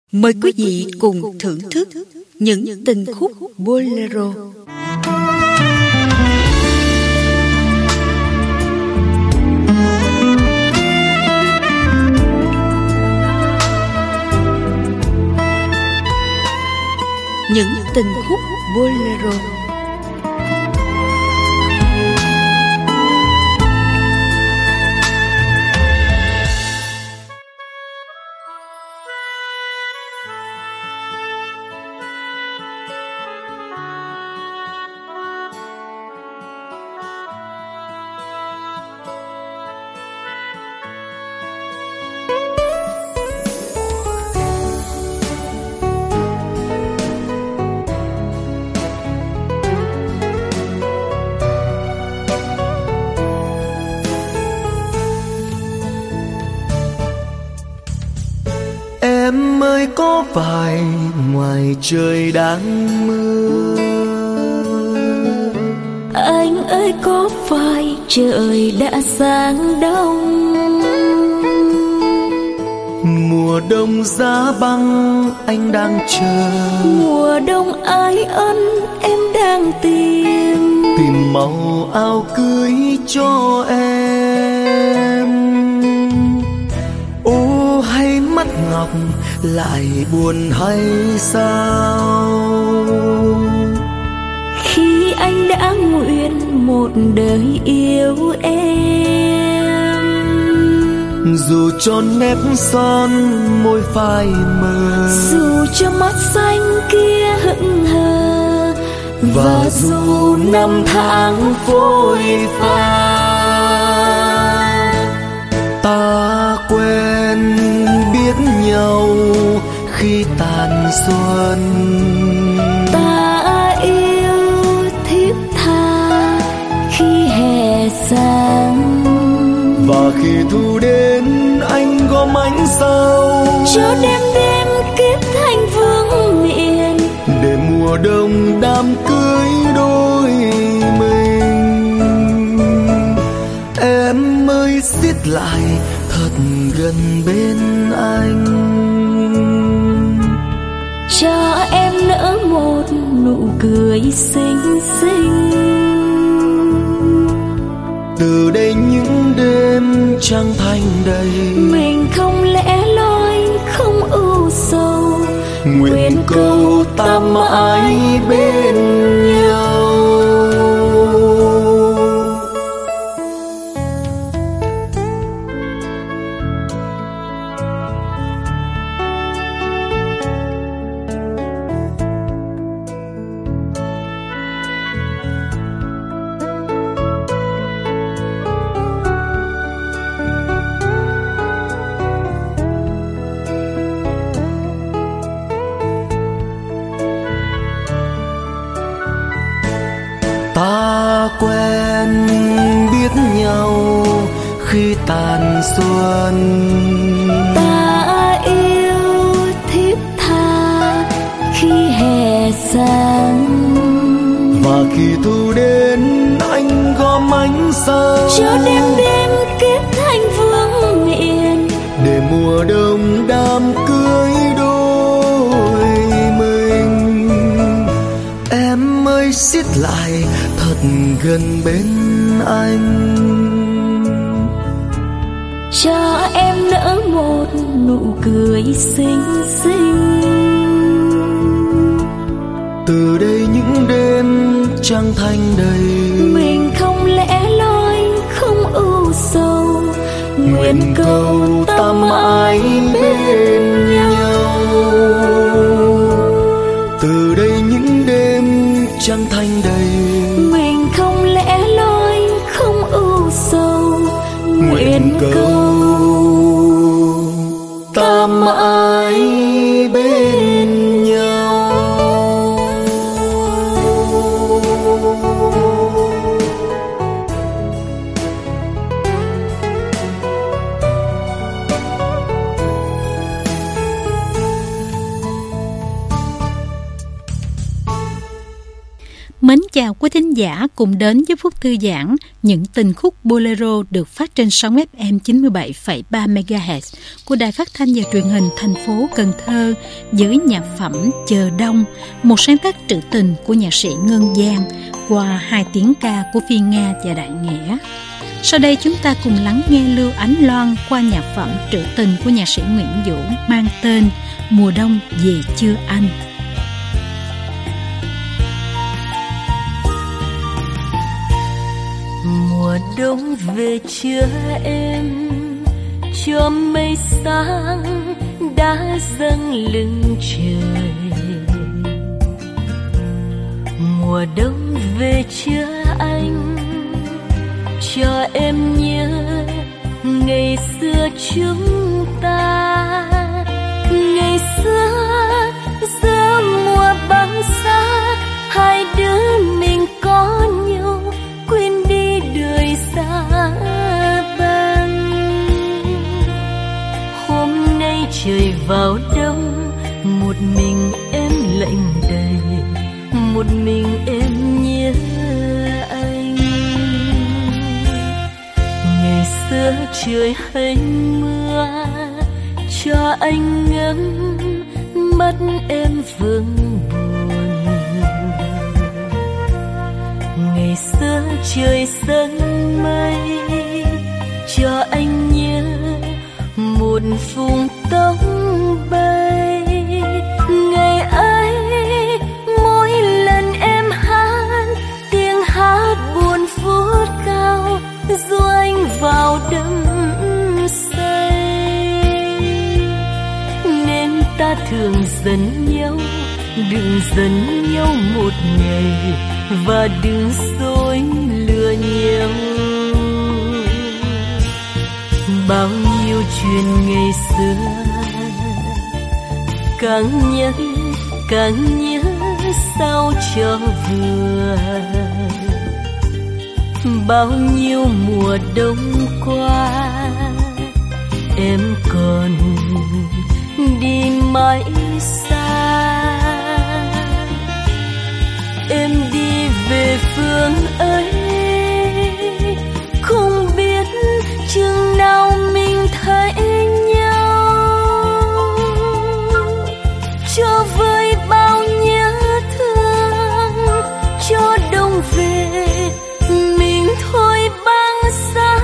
Mời quý vị cùng thưởng thức những tình khúc bolero. Những tình khúc bolero. Em ơi có phải ngoài trời đang mưa? Anh ơi có phải trời đã sáng đông? Mùa đông giá băng anh đang chờ. Mùa đông ái ân em đang tìm. Tìm màu áo cưới cho em. Ô hay mắt ngọc lại buồn hay sao? Khi anh đã nguyện một đời yêu em. Dù cho nếp son môi phai mờ, dù cho mắt xanh kia hững hờ, và dù năm tháng phôi pha, ta quen biết nhau khi tàn xuân. Ta yêu thiếp tha khi hè sang, và khi thu đến anh gom ánh sao cho đêm đêm kết thành vương miện, để mùa đông đám cưới đôi mình. Em ơi xiết lại thật gần bên anh, cho em nở một nụ cười xinh xinh. Từ đây những đêm trăng thanh đầy, mình không lẽ loi không ưu sầu, nguyện cầu ta mãi bên nhau. Ta quen biết nhau khi tàn xuân. Ta yêu thiếp tha khi hè sang, và khi thu đến anh gom ánh sao cho đêm đêm kết thành vương miện, để mùa đông đám cưới đôi mình. Em ơi xiết lại thật gần bên anh, cho em nở một nụ cười xinh xinh. từ đây những đêm trăng thanh đầy, mình không lẽ loi không ưu sầu, nguyện cầu ta mãi bên nhau. từ đây những đêm trăng thanh đầy, mình không lẽ loi không ưu sầu, nguyện cầu ta mãi bên nhau. Mến chào quý thính giả cùng đến với phút thư giãn những tình khúc bolero được phát trên sóng FM 97,3 MHz của Đài Phát thanh và Truyền hình thành phố Cần Thơ với nhạc phẩm Chờ Đông, một sáng tác trữ tình của nhạc sĩ Ngân Giang qua 2 tiếng ca của Phi Nga và Đại Nghĩa. Sau đây chúng ta cùng lắng nghe Lưu Ánh Loan qua nhạc phẩm trữ tình của nhạc sĩ Nguyễn Vũ mang tên Mùa Đông Về Chưa Anh. Mùa đông về chưa em, cho mây sáng đã dâng lưng trời. Mùa đông về chưa anh, cho em nhớ ngày xưa chúng ta. Ngày xưa giữa mùa băng giá, hai đứa mình có nhau quên đi đời xa băng. Hôm nay trời vào đông, một mình em lạnh đầy, một mình em nhớ anh. Ngày xưa trời hay mưa, cho anh ngắm mắt em vương buồn. Ngày xưa trời xanh mây, cho anh nhớ một vùng tóc bay. Ngày ấy mỗi lần em hát, tiếng hát buồn phút cao dù anh vào đắm say. Nên ta thường giận nhau, đừng giận nhau một ngày, và đừng dối lừa nhau. Bao nhiêu chuyện ngày xưa càng nhớ sao cho vừa. Bao nhiêu mùa đông qua em còn đi mãi xa. Em đi về phương ấy, không biết chừng nào mình thấy nhau. Cho với bao nhớ thương, cho đông về mình thôi băng giá.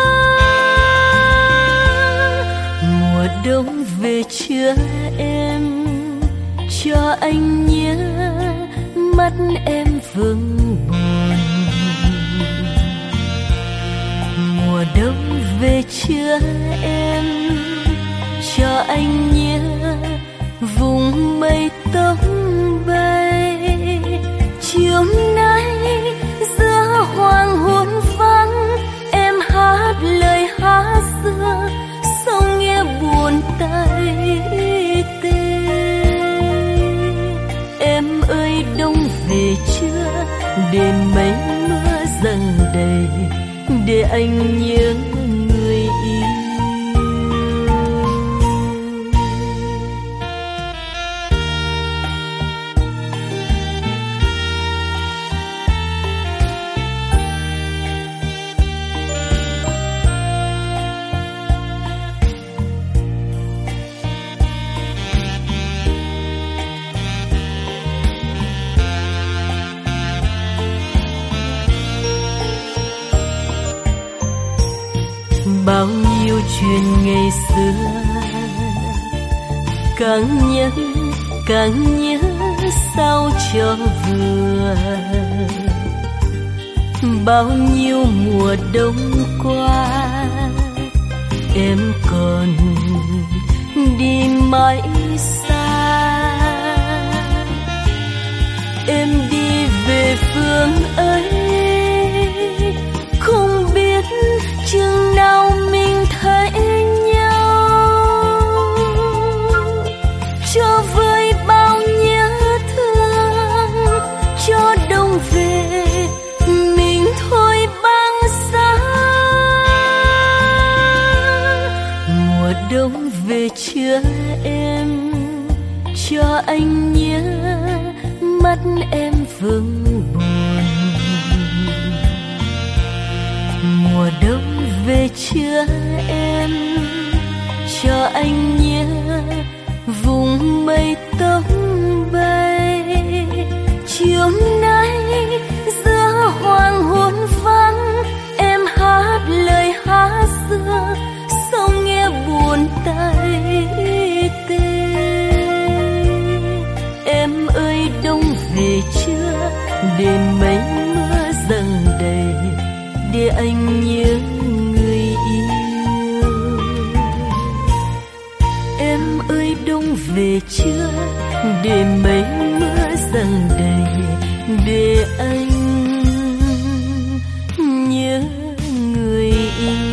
Mùa đông về chưa em, cho anh nhớ mắt em vương buồn. Mùa đông về chưa em, cho anh nhớ vùng mây tóc bay. Chiều nay giữa hoàng hôn vắng, em hát lời hát xưa, sao nghe buồn tay tê. Em ơi đông về chưa, để mấy mưa dâng đầy, để anh nhớ người yêu. Bao nhiêu chuyện ngày xưa càng nhớ sao cho vừa. Bao nhiêu mùa đông qua em còn đi mãi xa. Em đi về phương ấy, không biết chừng nào mình thấy nhau. Cho với bao nhớ thương, cho đông về mình thôi băng giá. Mùa đông về chưa em, cho anh nhớ mắt em vương buồn. Mùa đông về chưa em, cho anh nhớ vùng mây tóc bay. Chiều nay giữa hoàng hôn vắng, em hát lời hát xưa, sông nghe buồn tay tê. Em ơi đông về chưa, để mấy mưa dâng đầy, để anh nhớ người yêu. Em ơi đông về chưa, để mấy mưa dâng đầy, để anh nhớ người yêu.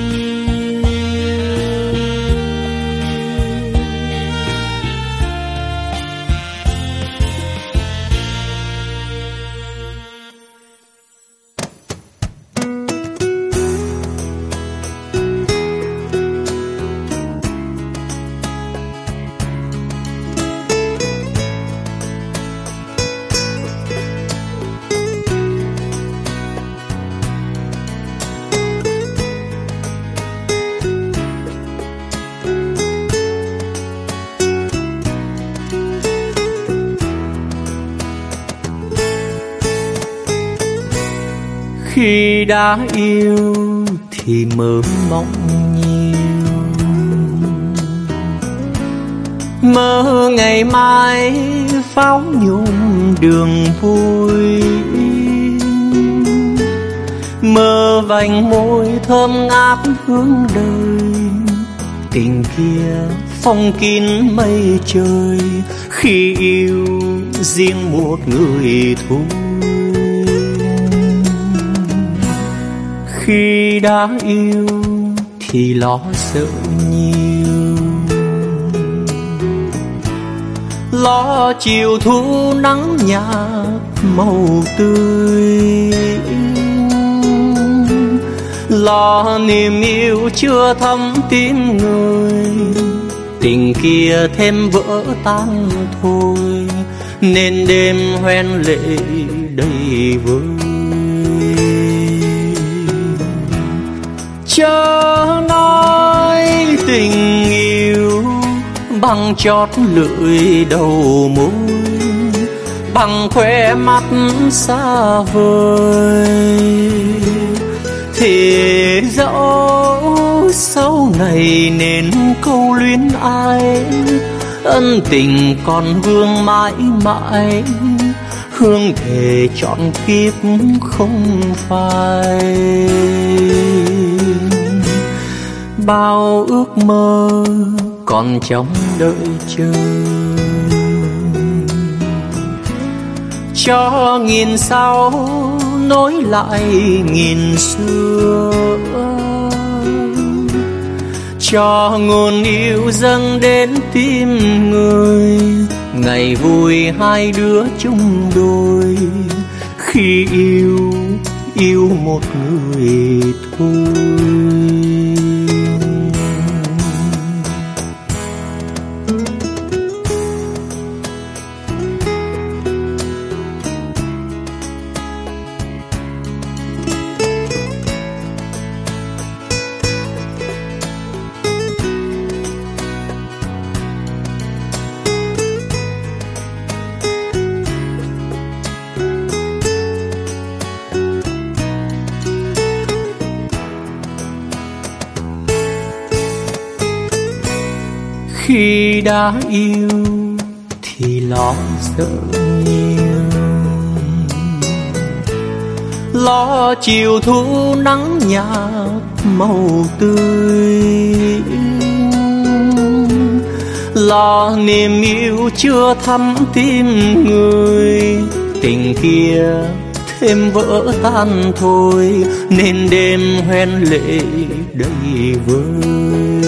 Khi đã yêu thì mơ mộng nhiều, mơ ngày mai pháo nhung đường vui, mơ vành môi thơm ngát hương đời. Tình kia phong kín mây trời, khi yêu riêng một người thôi. Khi đã yêu thì lo sợ nhiều, lo chiều thu nắng nhạt màu tươi, lo niềm yêu chưa thấm tim người. Tình kia thêm vỡ tan thôi, nên đêm hoen lệ đầy vơi. Chớ nói tình yêu bằng chót lưỡi đầu môi, bằng khóe mắt xa vời. Thì dẫu sau này nên câu luyến ai, ân tình còn vương mãi mãi, hương thề trọn kiếp không phai. Bao ước mơ còn trong đợi chờ, cho nghìn sao nối lại nghìn xưa, cho nguồn yêu dâng đến tim người. Ngày vui hai đứa chung đôi, khi yêu yêu một người thôi. Khi đã yêu thì lo sợ nhiều, lo chiều thu nắng nhạt màu tươi, lo niềm yêu chưa thắm tim người. Tình kia thêm vỡ tan thôi, nên đêm hoen lệ đầy vơi.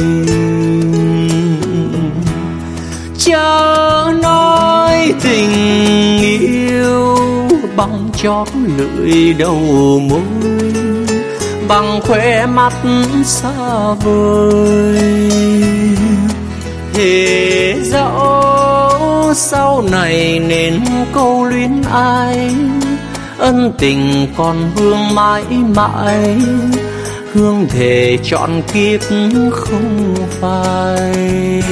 Chớ nói tình yêu bằng chót lưỡi đầu môi, bằng khóe mắt xa vời. Thế dẫu sau này nên câu luyến ai, ân tình còn vương mãi mãi, hương thề trọn kiếp không phai.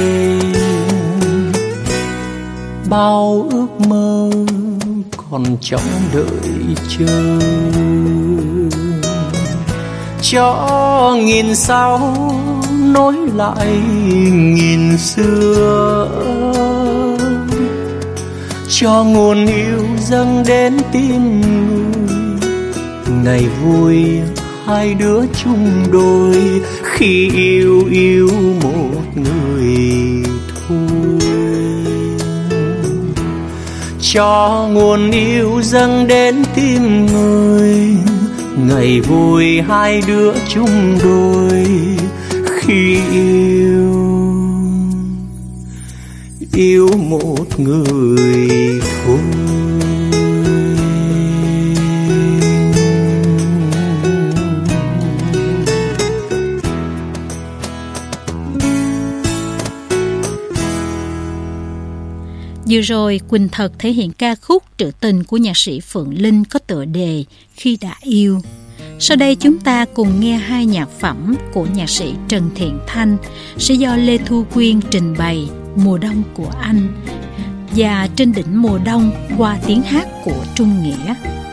Bao ước mơ còn trông đợi chờ, cho nghìn sao nối lại nghìn xưa, cho nguồn yêu dâng đến tim người. Ngày vui hai đứa chung đôi, khi yêu một người thôi. Cho nguồn yêu dâng đến tim người, ngày vui hai đứa chung đôi, khi yêu một người thôi. Vừa rồi, Quỳnh Thật thể hiện ca khúc Trữ tình của nhạc sĩ Phượng Linh có tựa đề Khi đã yêu. Sau đây chúng ta cùng nghe hai nhạc phẩm của nhạc sĩ Trần Thiện Thanh sẽ do Lê Thu Quyên trình bày Mùa đông của anh và Trên đỉnh mùa đông qua tiếng hát của Trung Nghĩa.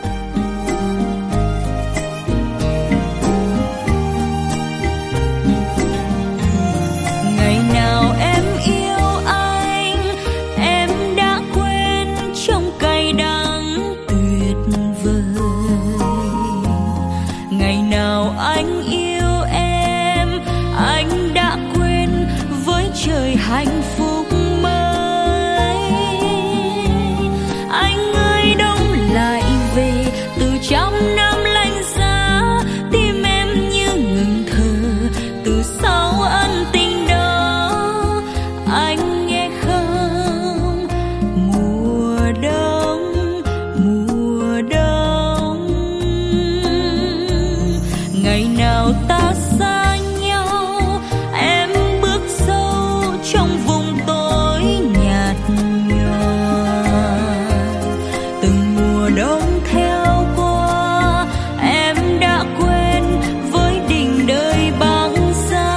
Ngày nào em yêu anh, em đã quên trong cay đắng tuyệt vời. Ngày nào anh yêu em, anh đã quên với trời hạnh phúc mới. Anh ơi đông lại về từ trong năm lạnh giá, tim em như ngừng thở từ sau ân tình đó. Anh nghe không, mùa đông, mùa đông. Ngày nào ta xa nhau, em bước sâu trong vùng tối nhạt nhòa. Từng mùa đông theo qua, em đã quên với đỉnh đời băng giá.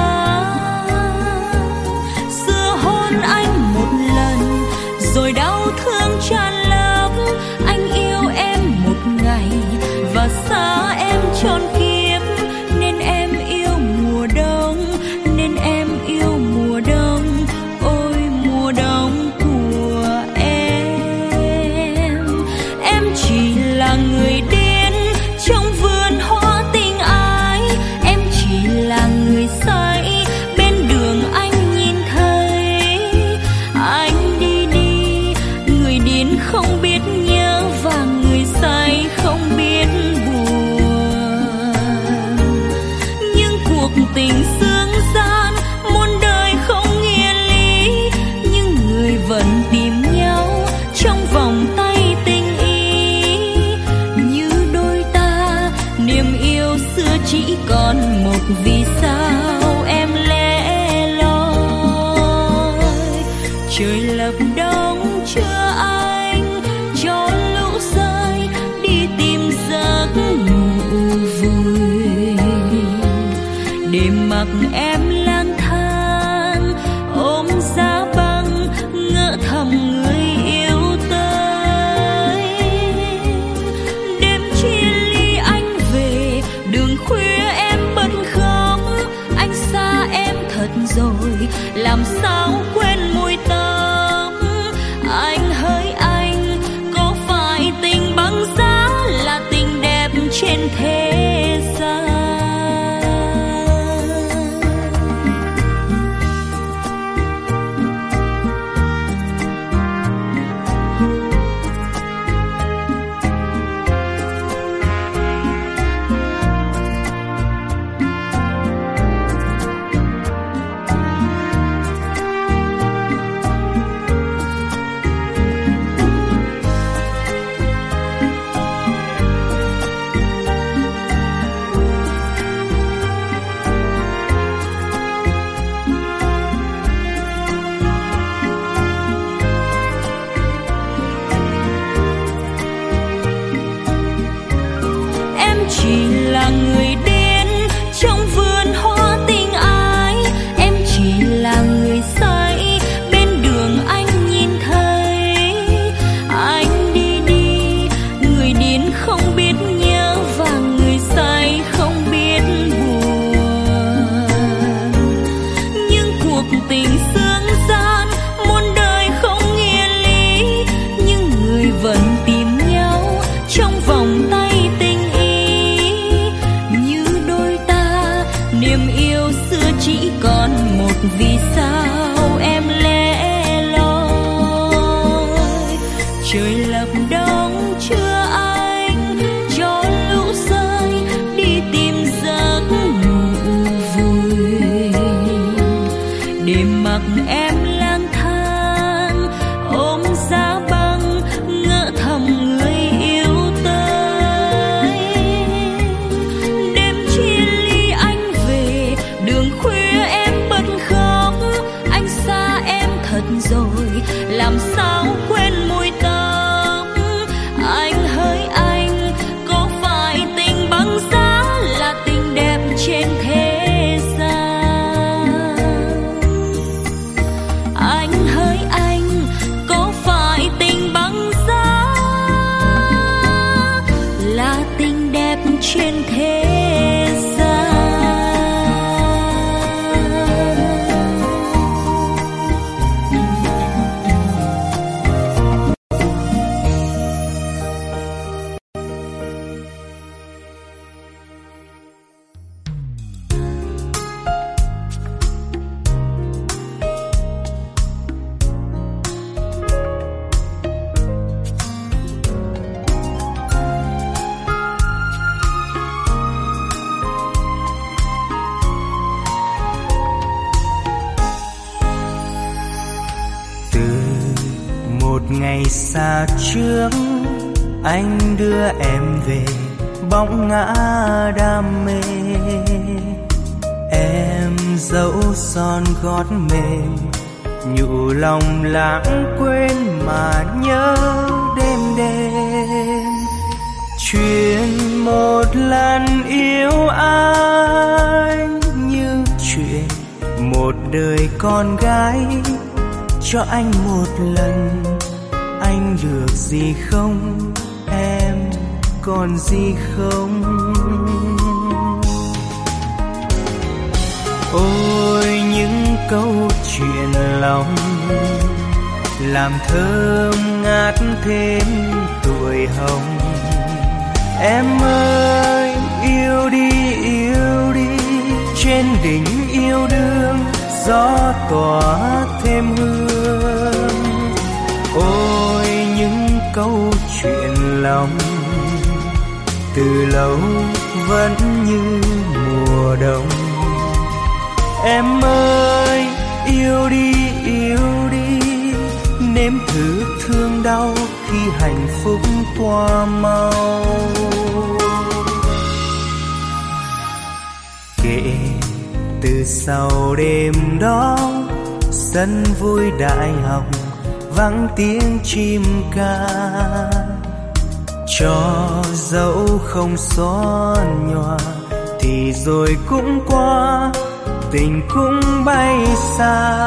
Xưa hôn anh một lần rồi đau thương tràn lấp. Anh yêu em một ngày và xa em trọn kiếp, nên em yêu mùa đông, nên em yêu mùa đông. Ôi mùa đông của em chỉ là người điên trong vườn hoa tình ái. Em chỉ là người say bên đường anh nhìn thấy. Anh đi đi, người điên không biết nhớ và người say không biết buồn. Nhưng cuộc tình dương gian muôn đời không nghĩa lý, nhưng người vẫn tìm nhau trong vòng tay tình ý. Như đôi ta, niềm yêu xưa chỉ còn một vì sao em lẻ loi. Trời lập đông chưa anh, cho lũ rơi đi tìm giấc ngủ vui. Để mặc em lang thang ôm giá băng, ngỡ thầm người yêu tới. Đêm chia ly anh về, đường khuya em bật khóc. Anh xa em thật rồi, làm sao quên mùi tóc. Anh hỡi anh, có phải tình băng giá là tình đẹp trên thế gian? Một ngày xa trước anh đưa em về bóng ngã đam mê. Em dẫu son gót mềm, nhủ lòng lãng quên mà nhớ đêm đêm. Chuyện một lần yêu anh như chuyện một đời con gái. Cho anh một lần, anh được gì không? Em còn gì không? Ôi những câu chuyện lòng làm thơm ngát thêm tuổi hồng. Em ơi yêu đi trên đỉnh yêu đương, gió tỏa thêm hương. Ôi những câu chuyện lòng từ lâu vẫn như mùa đông. Em ơi yêu đi nếm thử thương đau khi hạnh phúc qua mau. Kể từ sau đêm đó, sân vui đại học vắng tiếng chim ca. Cho dẫu không xóa nhòa thì rồi cũng qua, tình cũng bay xa.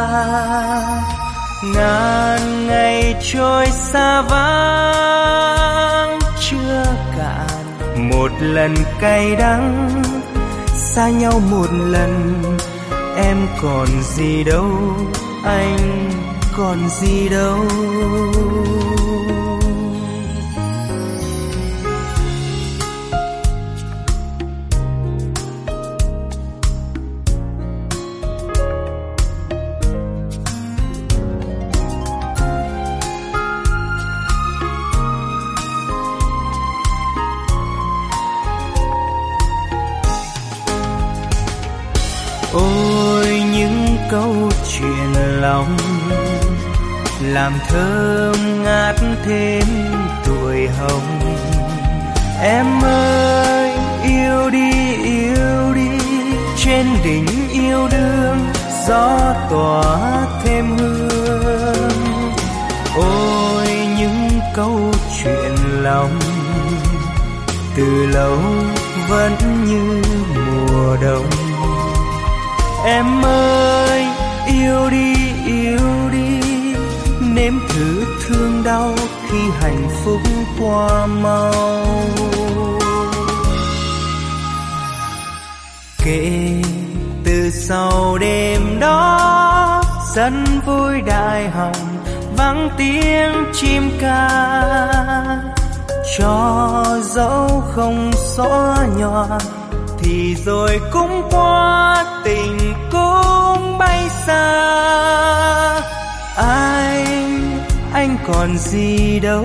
Ngàn ngày trôi xa vắng chưa cạn, một lần cay đắng xa nhau một lần. Em còn gì đâu, anh còn gì đâu. Ôi những câu chuyện lòng làm thơm ngát thêm tuổi hồng. Em ơi yêu đi trên đỉnh yêu đương, gió tỏa thêm hương. Ôi những câu chuyện lòng từ lâu vẫn như mùa đông. Em ơi yêu đi nếm thử thương đau khi hạnh phúc qua mau. Kể từ sau đêm đó, sân vui đại hồng vắng tiếng chim ca. Cho dẫu không xóa nhòa thì rồi cũng qua, tình cũng bay xa. Anh còn gì đâu,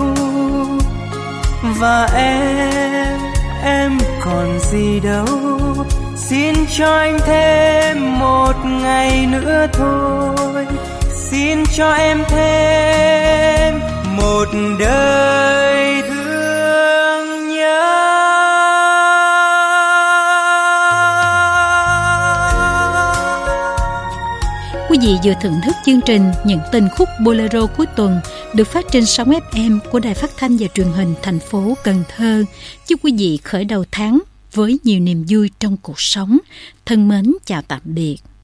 và em còn gì đâu. Xin cho anh thêm một ngày nữa thôi, xin cho em thêm một đời thương nhớ. Quý vị vừa thưởng thức chương trình Những tình khúc bolero cuối tuần được phát trên sóng FM của Đài Phát thanh và Truyền hình thành phố Cần Thơ. Chúc quý vị khởi đầu tháng với nhiều niềm vui trong cuộc sống. Thân mến chào tạm biệt.